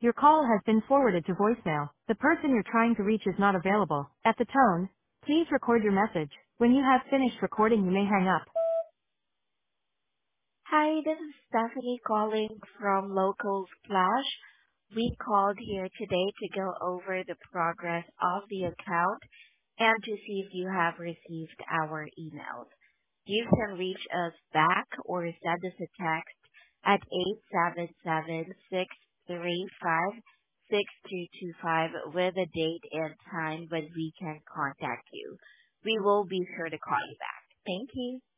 Your call has been forwarded to voicemail. The person you're trying to reach is not available. At the tone, please record your message. When you have finished recording, you may hang up. Hi, this is Stephanie calling from Local Splash. We called here today to go over the progress of the account and to see if you have received our emails. You can reach us back or send us a text at 877-635-6225 with a date and time when we can contact you. We will be sure to call you back. Thank you.